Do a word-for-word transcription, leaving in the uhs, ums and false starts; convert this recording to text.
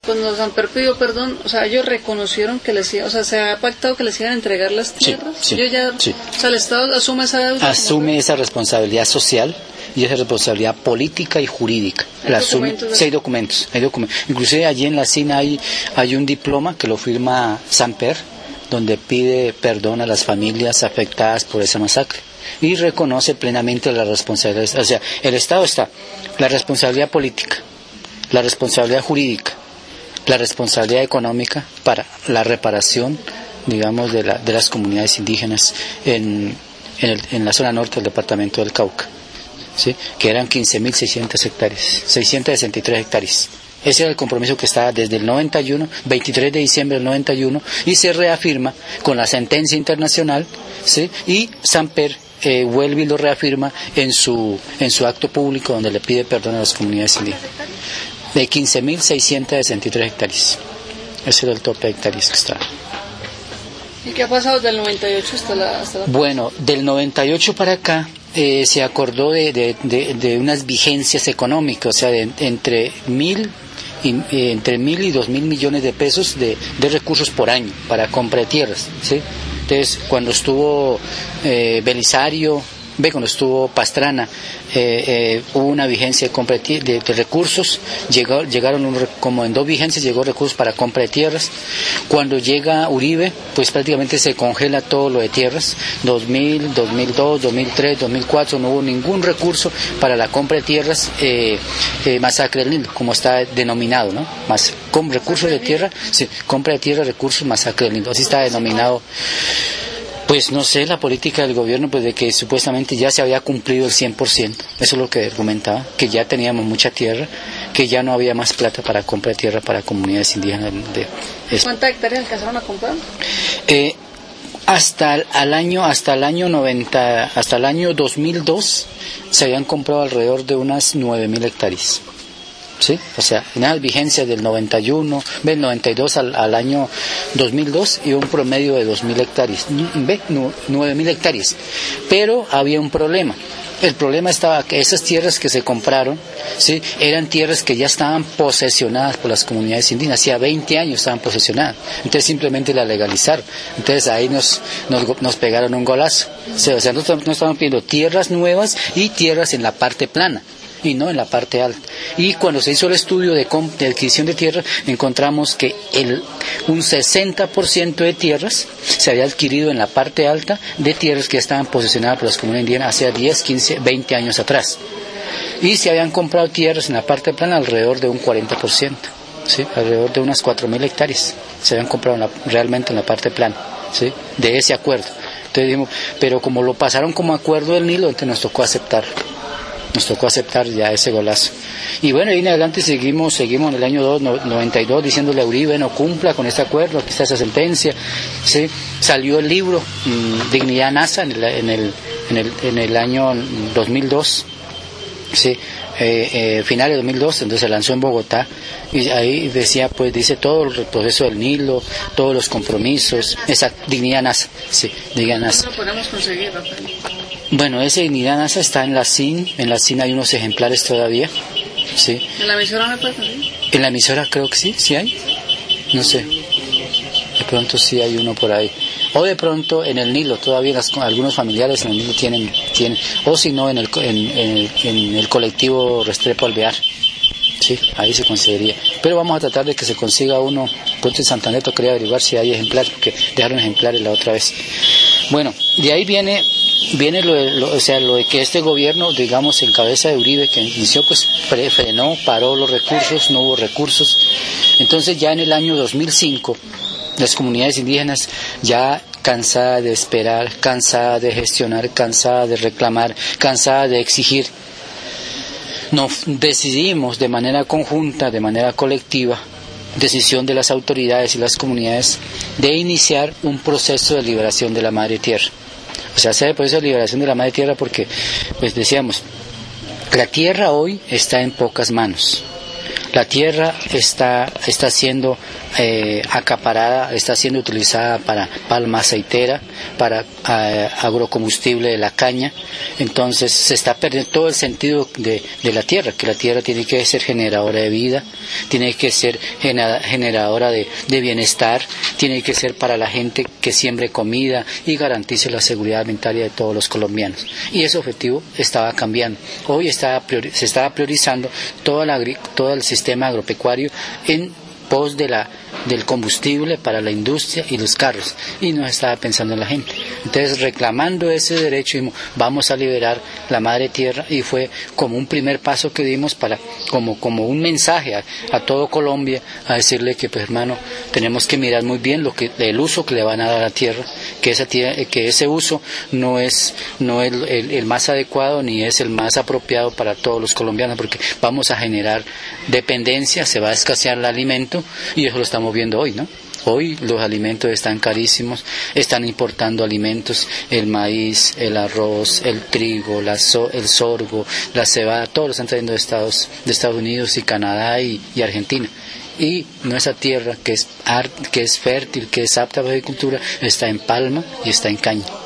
cuando Samper pidió perdón, o sea, ellos reconocieron que les iba, o sea, se ha pactado que les iban a entregar las tierras. Sí, sí, Yo ya, sí. O sea, el Estado asume esa deuda. Asume esa responsabilidad social y esa responsabilidad política y jurídica. ¿Hay La asume, documentos de sí, hay documentos, hay documentos. Inclusive allí en la C I N hay, hay un diploma que lo firma Samper, donde pide perdón a las familias afectadas por esa masacre y reconoce plenamente la responsabilidad. O sea, el Estado está, la responsabilidad política, la responsabilidad jurídica, la responsabilidad económica para la reparación, digamos, de, la, de las comunidades indígenas en, en, el, en la zona norte del departamento del Cauca, ¿sí? Que eran quince mil seiscientas hectáreas, seiscientos sesenta y tres hectáreas. Ese era el compromiso que estaba desde el noventa y uno, veintitrés de diciembre del noventa y uno, y se reafirma con la sentencia internacional, ¿sí? Y Samper eh, vuelve y lo reafirma en su, en su acto público donde le pide perdón a las comunidades indígenas. De quince mil seiscientos sesenta y tres hectáreas. Ese era el tope de hectáreas que estaba. ¿Y qué ha pasado del noventa y ocho hasta la...? Hasta la... Bueno, del noventa y ocho para acá eh, se acordó de, de, de, de unas vigencias económicas, o sea, de, entre mil... Y, eh, entre mil y dos mil millones de pesos de, de recursos por año para compra de tierras, ¿sí? Entonces, cuando estuvo eh, Belisario, ve, cuando estuvo Pastrana, eh, eh, hubo una vigencia de compra de, de, de recursos, llegó, llegaron un, como en dos vigencias llegó recursos para compra de tierras. Cuando llega Uribe, pues prácticamente se congela todo lo de tierras, dos mil, dos mil dos, dos mil tres, dos mil cuatro, no hubo ningún recurso para la compra de tierras, eh, eh, masacre del Nilo, como está denominado, ¿no? Más, con recursos de tierra, sí, compra de tierra, recursos, masacre del Nilo, así está denominado. Pues no sé, la política del gobierno, pues de que supuestamente ya se había cumplido el cien por ciento, eso es lo que argumentaba, que ya teníamos mucha tierra, que ya no había más plata para compra de tierra para comunidades indígenas. De, de ¿Cuántas hectáreas alcanzaron a comprar? Eh, hasta el, al año, hasta el año noventa, hasta el año dos mil dos se habían comprado alrededor de unas nueve mil hectáreas. ¿Sí? O sea, en las vigencias del noventa y uno, del noventa y dos al, al año dos mil dos y un promedio de dos mil hectáreas, ve, nueve mil hectáreas. Pero había un problema. El problema estaba que esas tierras que se compraron, ¿sí? Eran tierras que ya estaban posesionadas por las comunidades indígenas, hacía veinte años estaban posesionadas, entonces simplemente la legalizaron. Entonces ahí nos, nos, nos pegaron un golazo. O sea, o sea no, no estaban pidiendo tierras nuevas y tierras en la parte plana, y no en la parte alta. Y cuando se hizo el estudio de, de adquisición de tierra, encontramos que el, un sesenta por ciento de tierras se había adquirido en la parte alta de tierras que estaban posesionadas por las comunidades indígenas hace diez, quince, veinte años atrás. Y se habían comprado tierras en la parte plana alrededor de un cuarenta por ciento, ¿sí? Alrededor de unas cuatro mil hectáreas se habían comprado en la, realmente en la parte plana, ¿sí? De ese acuerdo. Entonces dijimos, pero como lo pasaron como acuerdo del Nilo, entonces nos tocó aceptarlo. Nos tocó aceptar ya ese golazo. Y bueno, ahí en adelante seguimos, seguimos en el año dos, noventa y dos diciéndole a Uribe, no cumpla con este acuerdo, aquí está esa sentencia. ¿Sí? Salió el libro mmm, Dignidad NASA en el, en el, en el, en el año dos mil dos, ¿sí? eh, eh, finales de dos mil dos, entonces se lanzó en Bogotá, y ahí decía, pues dice todo el proceso del Nilo, todos los compromisos, esa Dignidad NASA, sí, Dignidad NASA. ¿Cómo lo podemos conseguir, Rafael? Bueno, ese Dignidad NASA está en la C I N, en la C I N hay unos ejemplares todavía, sí. ¿En la emisora me puede conseguir? En la emisora creo que sí, sí hay, no sé, de pronto sí hay uno por ahí. O de pronto en el Nilo, todavía las, algunos familiares en el Nilo tienen, tienen o si no en el, en, en, en el colectivo Restrepo Alvear, sí, ahí se conseguiría. Pero vamos a tratar de que se consiga uno, pronto en Santander quería averiguar si hay ejemplares, porque dejaron ejemplares la otra vez. Bueno, de ahí viene, viene lo, de, lo, o sea, lo de que este gobierno, digamos, en cabeza de Uribe, que inició, pues frenó, paró los recursos, no hubo recursos. Entonces ya en el año dos mil cinco, las comunidades indígenas, ya cansadas de esperar, cansadas de gestionar, cansadas de reclamar, cansadas de exigir, nos decidimos de manera conjunta, de manera colectiva, decisión de las autoridades y las comunidades, de iniciar un proceso de liberación de la madre tierra. O sea, se hace el proceso de liberación de la madre tierra porque, pues decíamos, la tierra hoy está en pocas manos. La tierra está, está siendo eh, acaparada, está siendo utilizada para palma aceitera, para eh, agrocombustible de la caña. Entonces se está perdiendo todo el sentido de, de la tierra, que la tierra tiene que ser generadora de vida, tiene que ser generadora de, de bienestar, tiene que ser para la gente que siembre comida y garantice la seguridad alimentaria de todos los colombianos. Y ese objetivo estaba cambiando. Hoy está, se estaba priorizando toda la, todo el sistema agropecuario en pos de la, del combustible para la industria y los carros, y no estaba pensando en la gente. Entonces, reclamando ese derecho, dijimos, vamos a liberar la madre tierra, y fue como un primer paso que dimos para, como, como un mensaje a, a todo Colombia, a decirle que, pues hermano, tenemos que mirar muy bien lo que, el uso que le van a dar a la tierra, que esa tierra, que ese uso no es, no es el, el, el más adecuado ni es el más apropiado para todos los colombianos, porque vamos a generar dependencia, se va a escasear el alimento, y eso lo estamos viendo hoy, ¿no? Hoy los alimentos están carísimos, están importando alimentos, el maíz, el arroz, el trigo, la so, el sorgo, la cebada, todos lo están trayendo de Estados, de Estados Unidos y Canadá y, y Argentina. Y nuestra tierra, que es, que es fértil, que es apta para la agricultura, está en palma y está en caña.